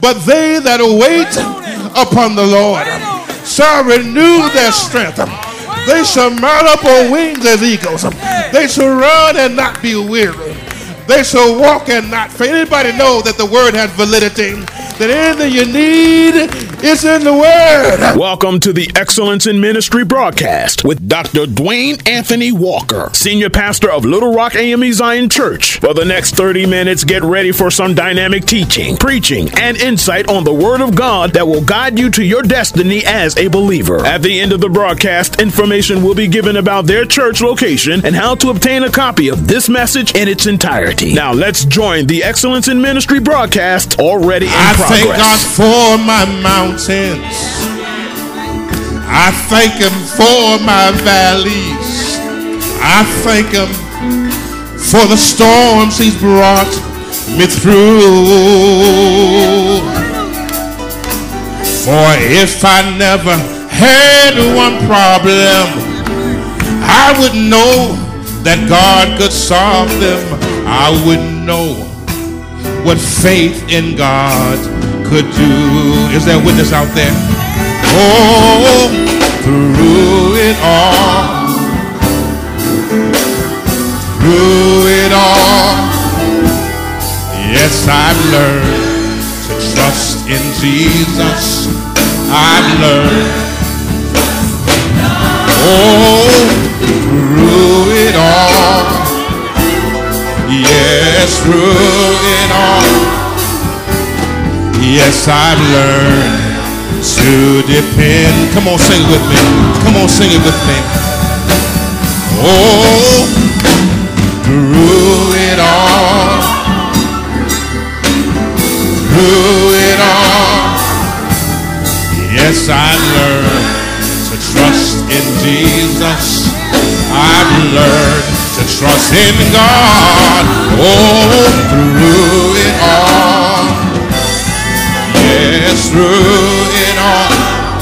But they that wait upon the Lord shall renew their strength. They shall mount up on wings as eagles. They shall run and not be weary. They shall walk and not faint. Anybody know that the word has validity? That anything you need is in the word. Welcome to the Excellence in Ministry broadcast with Dr. Dwayne Anthony Walker, Senior Pastor of Little Rock AME Zion Church. For the next 30 minutes, get ready for some dynamic teaching, preaching, and insight on the Word of God that will guide you to your destiny as a believer. At the end of the broadcast, information will be given about their church location and how to obtain a copy of this message in its entirety. Now, let's join the Excellence in Ministry broadcast already in progress. I thank God for my mountains. I thank Him for my valleys. I thank Him for the storms He's brought me through. For if I never had one problem, I would know that God could solve them. I wouldn't know what faith in God could do. Is there a witness out there? Oh, through it all, yes, I've learned to trust in Jesus. I've learned, oh, through it all, yes, through it all. Yes, I've learned to depend. Come on, sing it with me. Come on, sing it with me. Oh, through it all. Through it all. Yes, I've learned to trust in Jesus. I've learned to trust in God. Oh, through it all. Yes, through it all.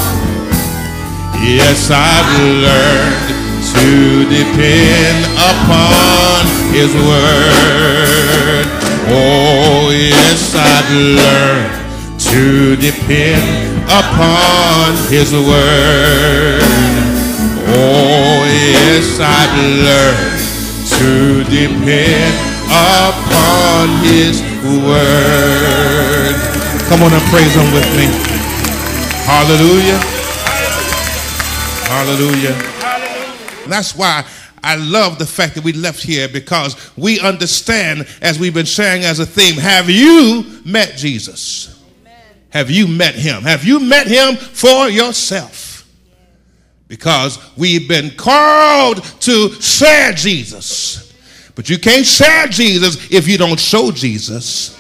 Yes, I've learned to depend upon His word. Oh, yes, I've learned to depend upon His word. Oh, yes, I've learned to depend upon His word. Come on and praise Him with me. Hallelujah. Hallelujah. That's why I love the fact that we left here, because we understand, as we've been sharing as a theme, have you met Jesus? Have you met Him? Have you met Him for yourself? Because we've been called to share Jesus. But you can't share Jesus if you don't show Jesus.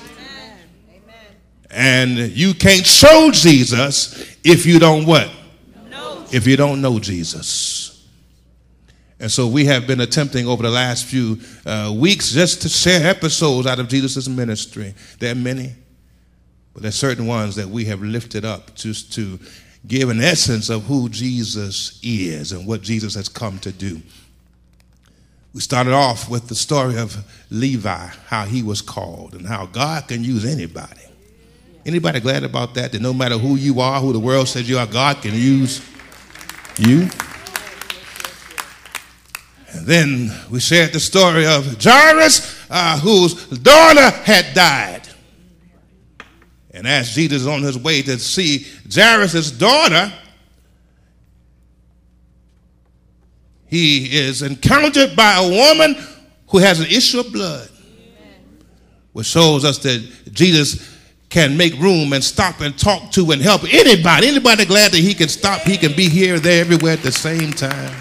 And you can't show Jesus if you don't what? If you don't know Jesus. And so we have been attempting over the last few weeks just to share episodes out of Jesus' ministry. There are many, but there are certain ones that we have lifted up just to give an essence of who Jesus is and what Jesus has come to do. We started off with the story of Levi, how he was called and how God can use anybody. Anybody glad about that? That no matter who you are, who the world says you are, God can use you? And then we shared the story of Jairus, whose daughter had died. And as Jesus is on his way to see Jairus' daughter, he is encountered by a woman who has an issue of blood, which shows us that Jesus can make room and stop and talk to and help anybody. Anybody glad that he can stop? He can be here, there, everywhere at the same time.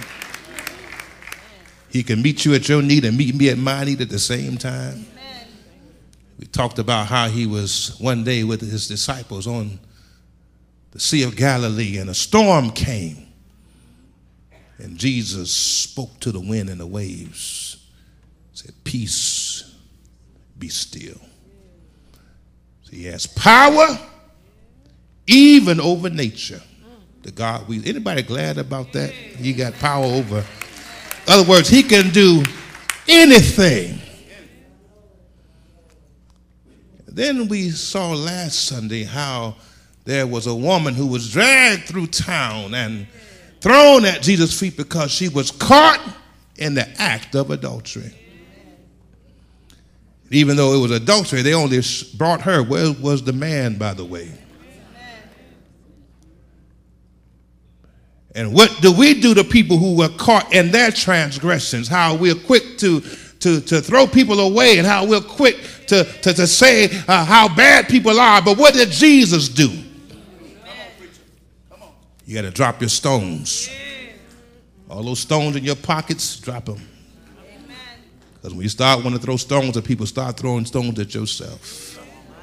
He can meet you at your need and meet me at my need at the same time. We talked about how he was one day with his disciples on the Sea of Galilee, and a storm came. And Jesus spoke to the wind and the waves, said, "Peace, be still." So he has power even over nature. The God we, anybody glad about that? He got power over. In other words, he can do anything. Then we saw last Sunday how there was a woman who was dragged through town and thrown at Jesus' feet because she was caught in the act of adultery. Even though it was adultery, they only brought her. Where was the man, by the way? And what do we do to people who were caught in their transgressions? How we're quick to throw people away, and how we're quick to say how bad people are. But what did Jesus do? You got to drop your stones. All those stones in your pockets, drop them. Because when you start wanting to throw stones at people, start throwing stones at yourself.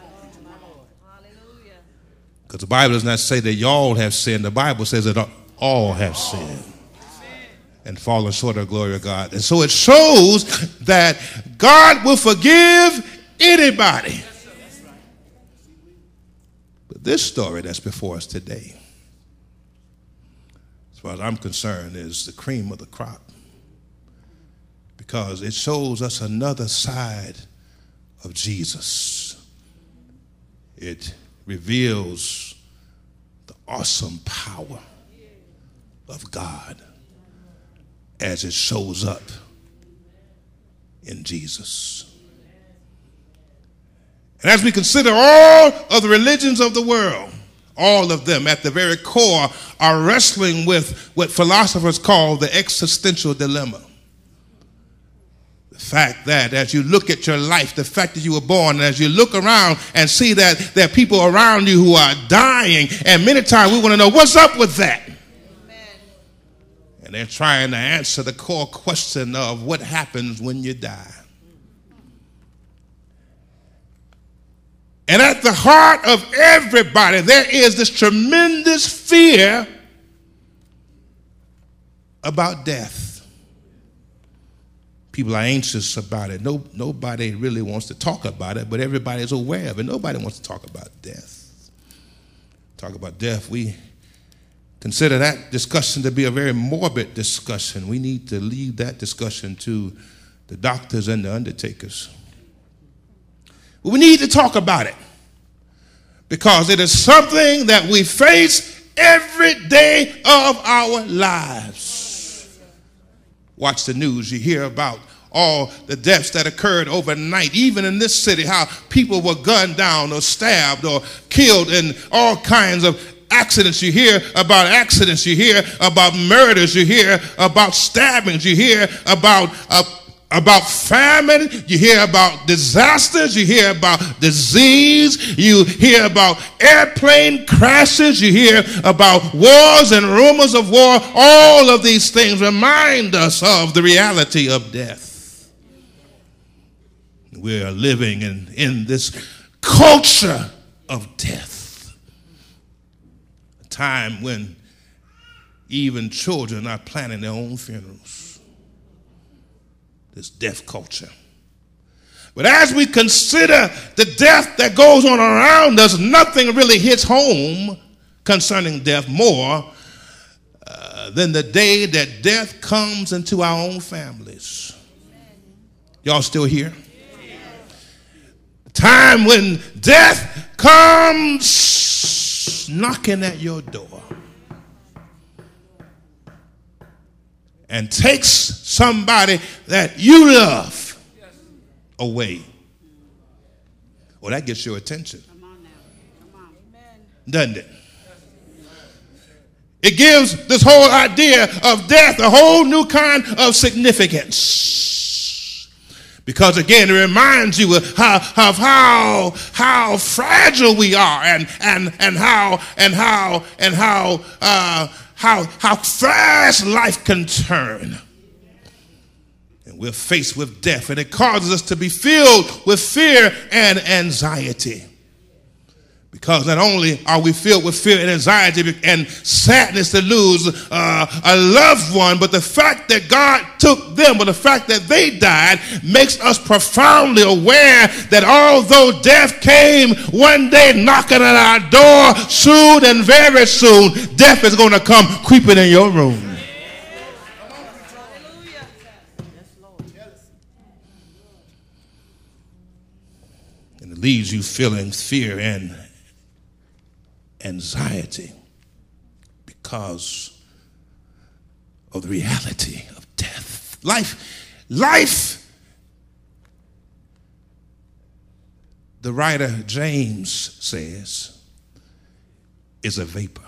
Because the Bible does not say that y'all have sinned. The Bible says that all have sinned and fallen short of the glory of God. And so it shows that God will forgive anybody. But this story that's before us today, as far as I'm concerned, is the cream of the crop. Because it shows us another side of Jesus. It reveals the awesome power of God as it shows up in Jesus. And as we consider all of the religions of the world, all of them at the very core are wrestling with what philosophers call the existential dilemma. The fact that as you look at your life, the fact that you were born, and as you look around and see that there are people around you who are dying, and many times we want to know what's up with that. And they're trying to answer the core question of what happens when you die. And at the heart of everybody, there is this tremendous fear about death. People are anxious about it. Nobody really wants to talk about it, but everybody is aware of it. Nobody wants to talk about death. Talk about death, we consider that discussion to be a very morbid discussion. We need to leave that discussion to the doctors and the undertakers. But we need to talk about it because it is something that we face every day of our lives. Watch the news, you hear about all the deaths that occurred overnight, even in this city, how people were gunned down or stabbed or killed in all kinds of accidents. You hear about accidents, you hear about murders, you hear about stabbings, you hear about famine, you hear about disasters, you hear about disease, you hear about airplane crashes, you hear about wars and rumors of war. All of these things remind us of the reality of death. We are living in this culture of death. A time when even children are planning their own funerals. This death culture. But as we consider the death that goes on around us, nothing really hits home concerning death more than the day that death comes into our own families. Y'all still here? Time when death comes knocking at your door and takes somebody that you love away. Well, that gets your attention. Come on now. Come on. Doesn't it? It gives this whole idea of death a whole new kind of significance. Because again, it reminds you of how fragile we are and how fast life can turn. And we're faced with death, and it causes us to be filled with fear and anxiety. Because not only are we filled with fear and anxiety and sadness to lose a loved one, but the fact that God took them, or the fact that they died, makes us profoundly aware that although death came one day knocking at our door, soon and very soon, death is going to come creeping in your room. leaves you feeling fear and anxiety because of the reality of death. Life, the writer James says, is a vapor.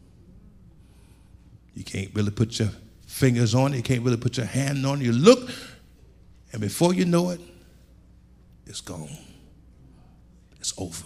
You can't really put your fingers on it. You can't really put your hand on it. You look, and before you know it, it's gone. It's over.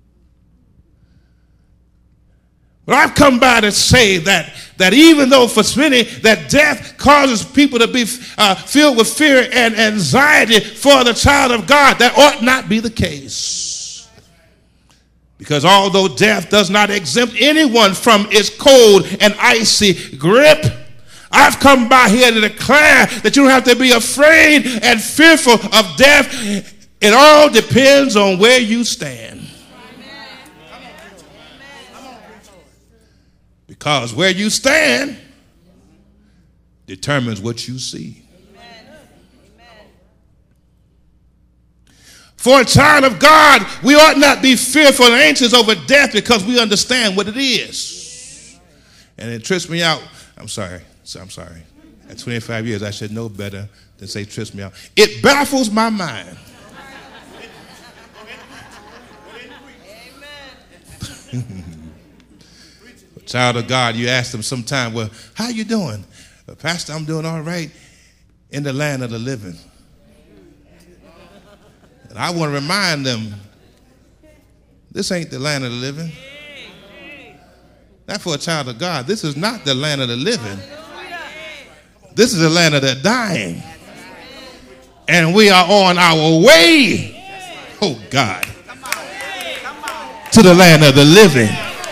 But I've come by to say that even though for many that death causes people to be filled with fear and anxiety for the child of God, that ought not be the case. Because although death does not exempt anyone from its cold and icy grip, I've come by here to declare that you don't have to be afraid and fearful of death. It all depends on where you stand. Because where you stand determines what you see. For a child of God, we ought not be fearful and anxious over death because we understand what it is. And it trips me out. I'm sorry. At 25 years, I should know better than say trips me out. It baffles my mind. Child of God, you ask them sometime, well, how you doing? Pastor, I'm doing all right in the land of the living. And I want to remind them, this ain't the land of the living. Not for a child of God. This is not the land of the living. This is the land of the dying. And we are on our way, oh God, to the land of the living.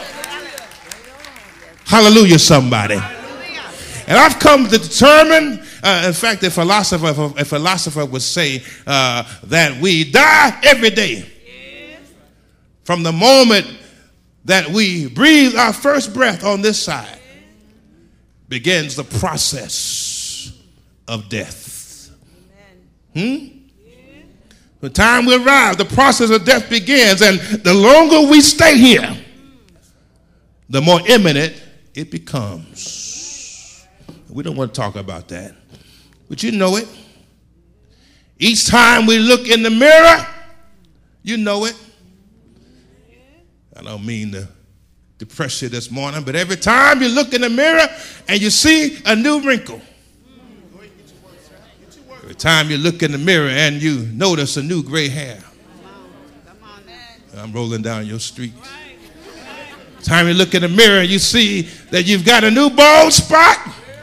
Hallelujah, somebody. And I've come to determine, in fact, a philosopher would say that we die every day. From the moment that we breathe our first breath on this side, begins the process of death. The time we arrive, the process of death begins, and the longer we stay here, the more imminent it becomes. We don't want to talk about that, but you know it. Each time we look in the mirror, you know it. I don't mean to depress you this morning, but every time you look in the mirror and you see a new wrinkle, every time you look in the mirror and you notice a new gray hair, I'm rolling down your street. Time you look in the mirror, you see that you've got a new bald spot.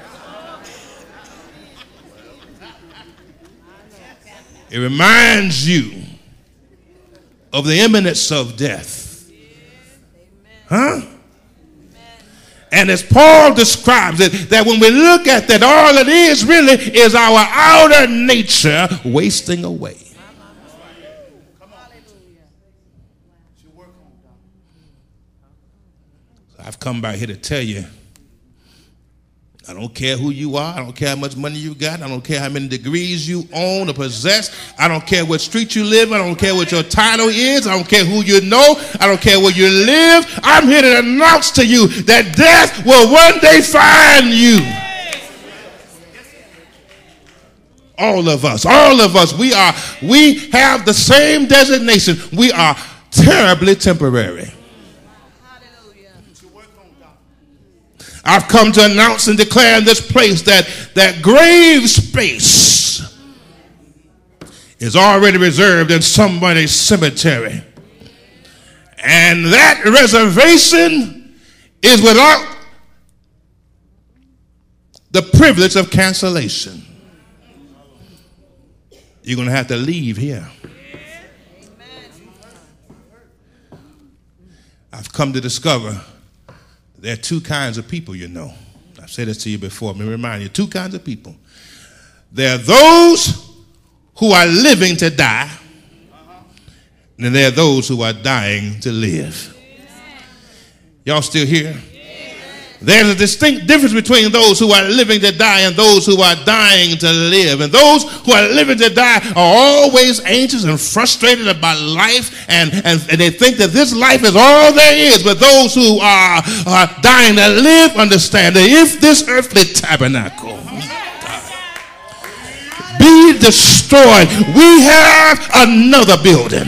It reminds you of the imminence of death. Huh? And as Paul describes it, that when we look at that, all it is really is our outer nature wasting away. I've come by here to tell you, I don't care who you are. I don't care how much money you got. I don't care how many degrees you own or possess. I don't care what street you live in. I don't care what your title is. I don't care who you know. I don't care where you live. I'm here to announce to you that death will one day find you. All of us, we have the same designation. We are terribly temporary. I've come to announce and declare in this place that grave space is already reserved in somebody's cemetery. And that reservation is without the privilege of cancellation. You're going to have to leave here. I've come to discover there are two kinds of people, you know. I've said this to you before. Let me remind you, two kinds of people. There are those who are living to die, and there are those who are dying to live. Y'all still here? There's a distinct difference between those who are living to die and those who are dying to live. And those who are living to die are always anxious and frustrated about life, and they think that this life is all there is. But those who are dying to live understand that if this earthly tabernacle be destroyed, we have another building.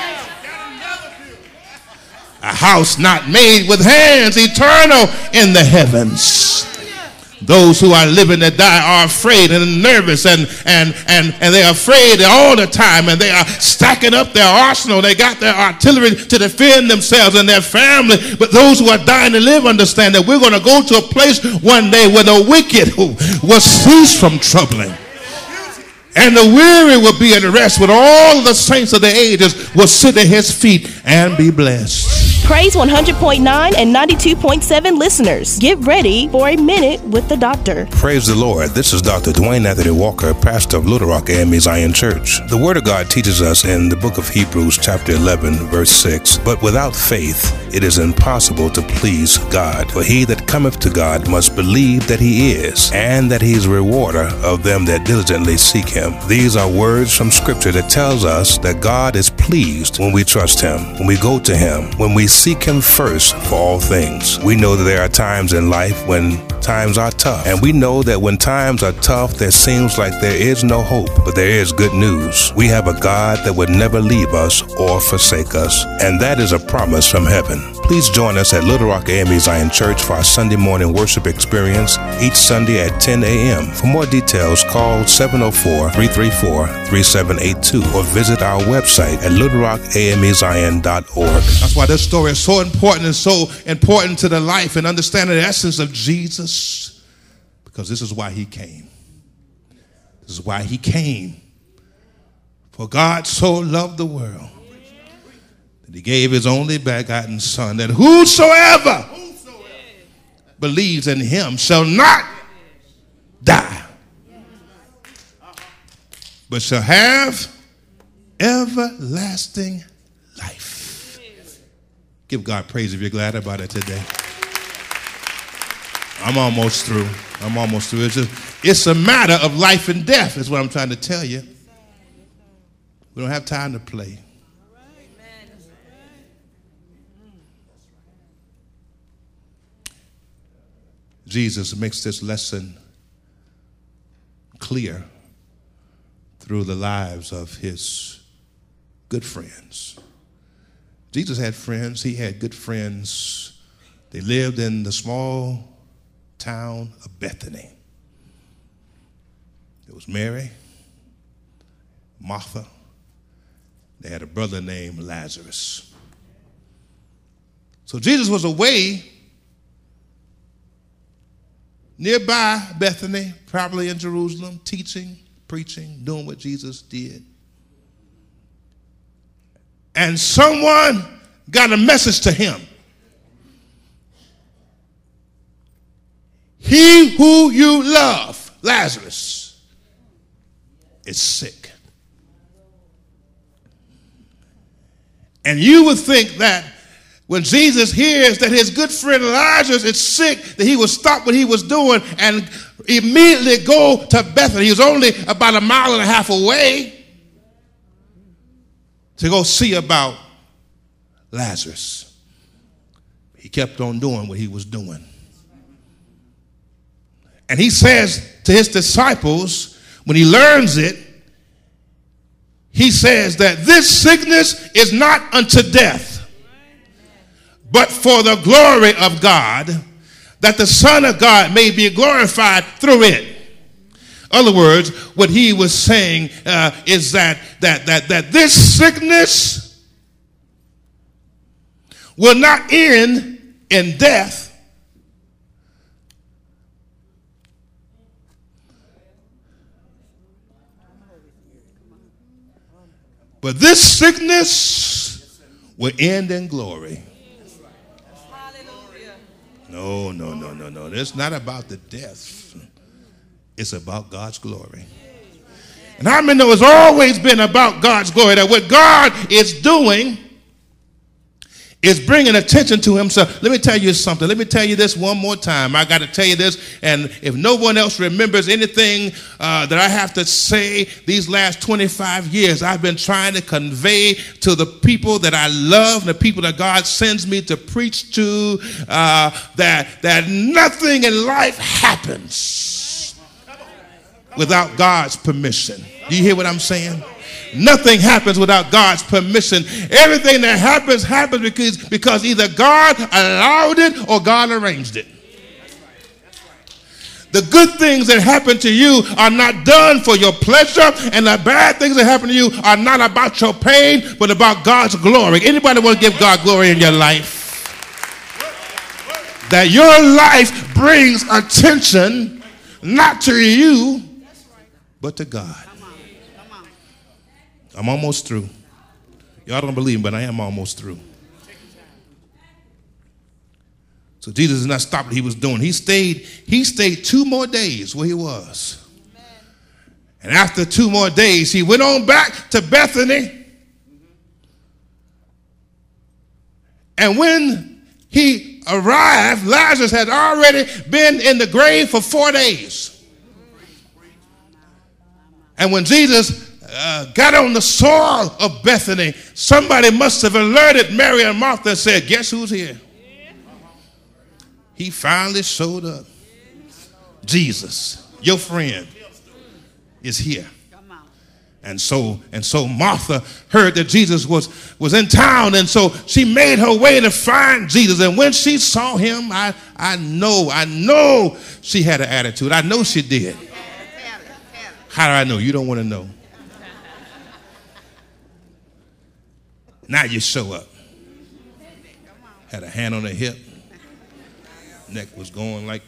A house not made with hands, eternal in the heavens. Those who are living to die are afraid and nervous, and they're afraid all the time, and they are stacking up their arsenal. They got their artillery to defend themselves and their family. But those who are dying to live understand that we're going to go to a place one day where the wicked will cease from troubling, and the weary will be at rest, with all the saints of the ages will sit at his feet and be blessed. Praise 100.9 and 92.7 listeners, get ready for a minute with the doctor. Praise the Lord. This is Dr. Dwayne Anthony Walker, pastor of Little Rock AME Zion Church. The Word of God teaches us in the book of Hebrews chapter 11, verse 6, "But without faith it is impossible to please God. For he that cometh to God must believe that he is, and that he is a rewarder of them that diligently seek him." These are words from Scripture that tells us that God is pleased when we trust him, when we go to him, when we seek him first for all things. We know that there are times in life when times are tough, and we know that when times are tough, there seems like there is no hope. But there is good news. We have a God that would never leave us or forsake us, and that is a promise from heaven. Please join us at Little Rock AME Zion Church for our Sunday morning worship experience each Sunday at 10 a.m. For more details, call 704-334-3782 or visit our website at littlerockamezion.org. That's why this story is so important, and so important to the life and understanding the essence of Jesus, because this is why he came. This is why he came. For God so loved the world that he gave his only begotten Son, that whosoever believes in him shall not die, but shall have everlasting life. Give God praise if you're glad about it today. I'm almost through. It's a matter of life and death, is what I'm trying to tell you. We don't have time to play. Jesus makes this lesson clear through the lives of his good friends. Jesus had friends. He had good friends. They lived in the small town of Bethany. It was Mary, Martha. They had a brother named Lazarus. So Jesus was away nearby Bethany, probably in Jerusalem, teaching, preaching, doing what Jesus did. And someone got a message to him. He who you love, Lazarus, is sick. And you would think that when Jesus hears that his good friend Lazarus is sick, that he would stop what he was doing and immediately go to Bethany. He was only about 1.5 miles away to go see about Lazarus. He kept on doing what he was doing. And he says to his disciples, when he learns it, he says that this sickness is not unto death, but for the glory of God, that the Son of God may be glorified through it. In other words, what he was saying is that this sickness will not end in death, but this sickness will end in glory. No. It's not about the death. It's about God's glory. And how many know it's always been about God's glory, that what God is doing is bringing attention to himself. Let me tell you something. Let me tell you this one more time. I got to tell you this, and if no one else remembers anything that I have to say these last 25 years, I've been trying to convey to the people that I love, the people that God sends me to preach to, that nothing in life happens without God's permission. Do you hear what I'm saying? Nothing happens without God's permission. Everything that happens because either God allowed it or God arranged it. The good things that happen to you are not done for your pleasure, and the bad things that happen to you are not about your pain, but about God's glory. Anybody want to give God glory in your life? That your life brings attention not to you, but to God. I'm almost through. Y'all don't believe me, but I am almost through. So Jesus did not stop what he was doing. He stayed 2 more days where he was. And after 2 more days, he went on back to Bethany. And when he arrived, Lazarus had already been in the grave for 4 days. And when Jesus got on the soil of Bethany, somebody must have alerted Mary and Martha and said, guess who's here? He finally showed up. Jesus, your friend, is here. And so Martha heard that Jesus was in town, and so she made her way to find Jesus. And when she saw him, I know she had an attitude. I know she did. How do I know? You don't want to know. Now you show up. Had a hand on her hip. Neck was going like.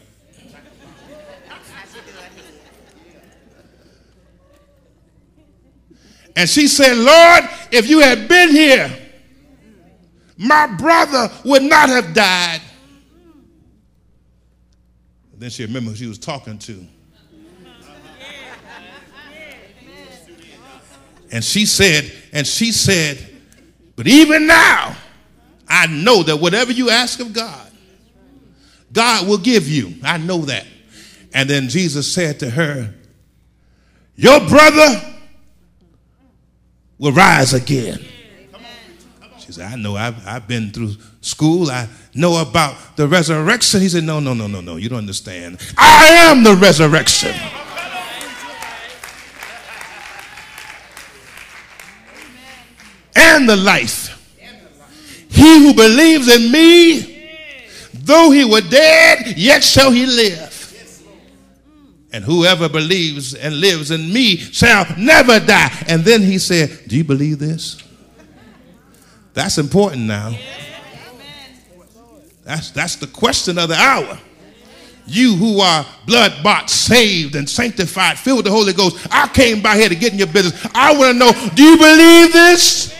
And she said, Lord, if you had been here, my brother would not have died. Then she remembered who she was talking to. And she said, but even now, I know that whatever you ask of God, God will give you. I know that. And then Jesus said to her, your brother will rise again. She said, I know, I've been through school. I know about the resurrection. He said, no, you don't understand. I am the resurrection. And the life. He who believes in me, though he were dead, yet shall he live. And whoever believes and lives in me shall never die. And then he said, do you believe this? That's important now. That's the question of the hour. You who are blood-bought, saved, and sanctified, filled with the Holy Ghost, I came by here to get in your business. I want to know, do you believe this?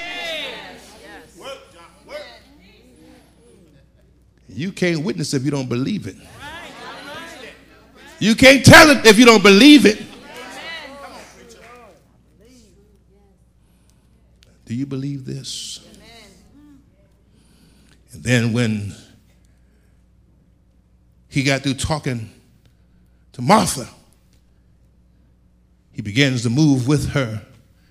You can't witness if you don't believe it. You can't tell it if you don't believe it. Do you believe this? And then when he got through talking to Martha, he begins to move with her.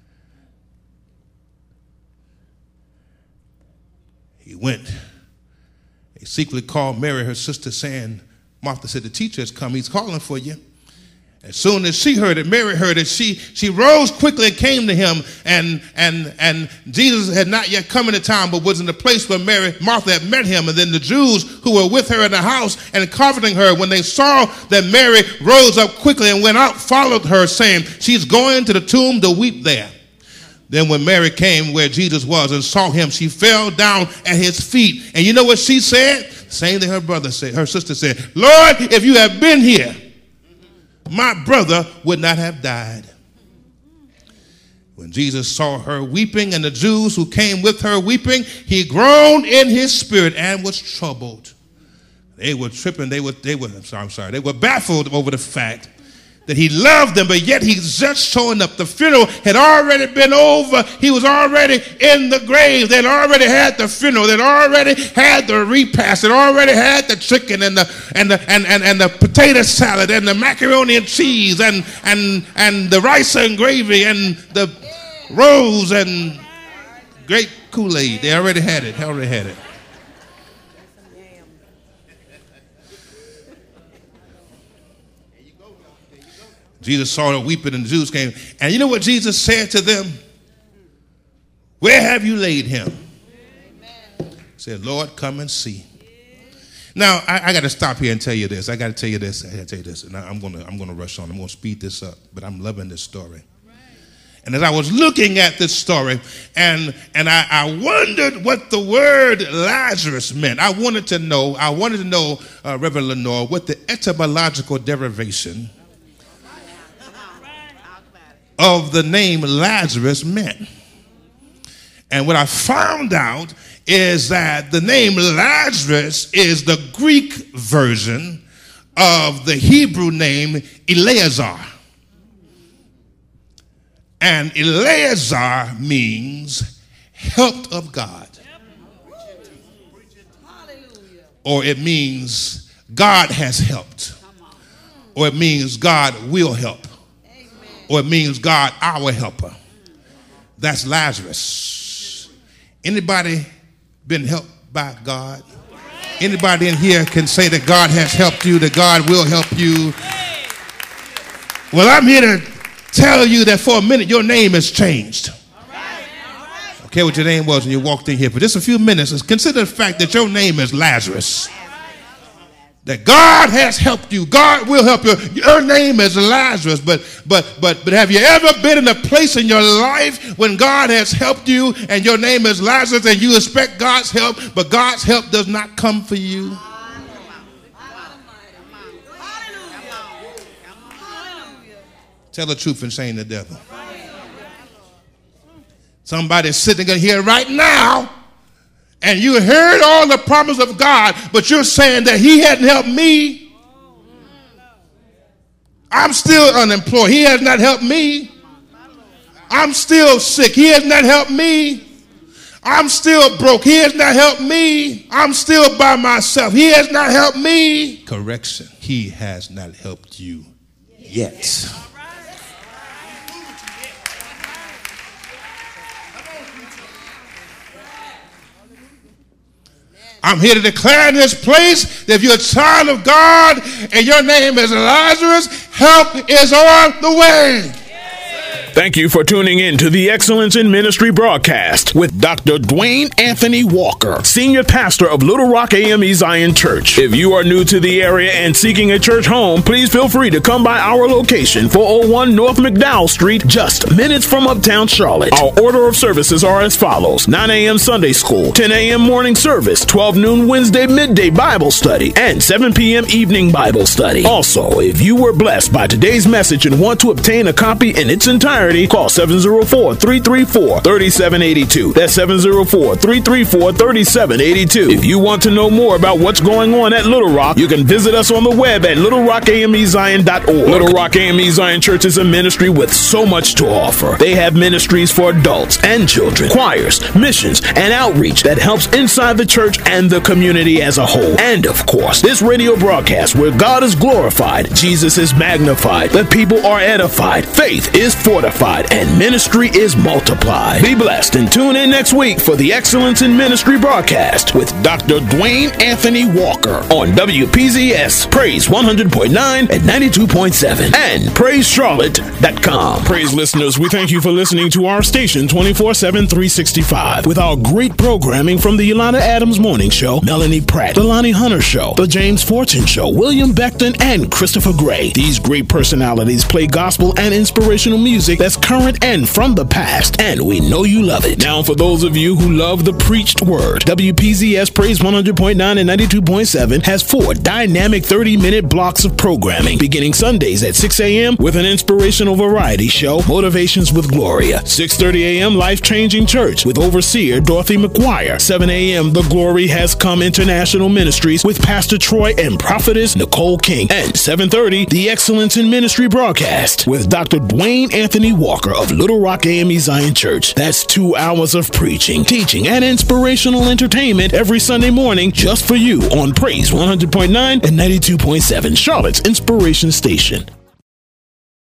He went. He secretly called Mary, her sister, saying, Martha said, the teacher has come. He's calling for you. As soon as she heard it, Mary heard it, she rose quickly and came to him. And Jesus had not yet come into town, but was in the place where Martha had met him. And then the Jews who were with her in the house and comforting her, when they saw that Mary rose up quickly and went out, followed her, saying, she's going to the tomb to weep there. Then when Mary came where Jesus was and saw him, she fell down at his feet. And you know what she said? Same thing her sister said, Lord, if you had been here, my brother would not have died. When Jesus saw her weeping and the Jews who came with her weeping, he groaned in his spirit and was troubled. They were tripping. They were baffled over the fact that he loved them, but yet he's just showing up. The funeral had already been over. He was already in the grave. They'd already had the funeral. They'd already had the repast. They'd already had the chicken and the potato salad and the macaroni and cheese and the rice and gravy and the rose and great Kool-Aid. They already had it. Jesus saw them weeping, and the Jews came. And you know what Jesus said to them? Where have you laid him? He said, Lord, come and see. Now, I got to stop here and tell you this. I got to tell you this. And I'm going to rush on. I'm going to speed this up. But I'm loving this story. And as I was looking at this story, and I wondered what the word Lazarus meant. I wanted to know, Reverend Lenore, what the etymological derivation of the name Lazarus meant. And what I found out is that the name Lazarus is the Greek version of the Hebrew name Eleazar. And Eleazar means helped of God. Or it means God has helped. Or it means God will help. Or it means God, our helper. That's Lazarus. Anybody been helped by God? Anybody in here can say that God has helped you, that God will help you? Well, I'm here to tell you that for a minute your name has changed. I don't care what your name was when you walked in here. For just a few minutes, consider the fact that your name is Lazarus. That God has helped you. God will help you. Your name is Lazarus. But have you ever been in a place in your life when God has helped you and your name is Lazarus and you expect God's help, but God's help does not come for you? Tell the truth and shame the devil. Somebody's sitting here right now, and you heard all the promise of God, but you're saying that he hadn't helped me. I'm still unemployed. He has not helped me. I'm still sick. He has not helped me. I'm still broke. He has not helped me. I'm still by myself. He has not helped me. Correction. He has not helped you yet. I'm here to declare in this place that if you're a child of God and your name is Lazarus, help is on the way. Thank you for tuning in to the Excellence in Ministry broadcast with Dr. Dwayne Anthony Walker, Senior Pastor of Little Rock AME Zion Church. If you are new to the area and seeking a church home, please feel free to come by our location, 401 North McDowell Street, just minutes from Uptown Charlotte. Our order of services are as follows: 9 a.m. Sunday School, 10 a.m. morning service, 12 noon Wednesday midday Bible study, and 7 p.m. evening Bible study. Also, if you were blessed by today's message and want to obtain a copy in its entirety, call 704-334-3782. That's 704-334-3782. If you want to know more about what's going on at Little Rock, you can visit us on the web at littlerockamezion.org. Little Rock AME Zion Church is a ministry with so much to offer. They have ministries for adults and children, choirs, missions, and outreach that helps inside the church and the community as a whole. And of course, this radio broadcast where God is glorified, Jesus is magnified, the people are edified, faith is fortified, and ministry is multiplied. Be blessed and tune in next week for the Excellence in Ministry broadcast with Dr. Dwayne Anthony Walker on WPZS, Praise 100.9 and 92.7 and PraiseCharlotte.com. Praise listeners, we thank you for listening to our station 24/7, 365 with our great programming from the Yolanda Adams Morning Show, Melanie Pratt, the Lonnie Hunter Show, the James Fortune Show, William Beckton, and Christopher Gray. These great personalities play gospel and inspirational music music that's current and from the past, and we know you love it. Now, for those of you who love the preached word, WPZS Praise 100.9 and 92.7 has 4 dynamic 30-minute blocks of programming, beginning Sundays at 6 a.m. with an inspirational variety show, Motivations with Gloria. 6:30 a.m. Life-Changing Church with overseer Dorothy McGuire. 7 a.m. The Glory Has Come International Ministries with Pastor Troy and Prophetess Nicole King. And 7:30, the Excellence in Ministry broadcast with Dr. Dwayne Anthony Walker of Little Rock AME Zion Church. That's 2 hours of preaching, teaching, and inspirational entertainment every Sunday morning just for you on Praise 100.9 and 92.7, Charlotte's Inspiration Station.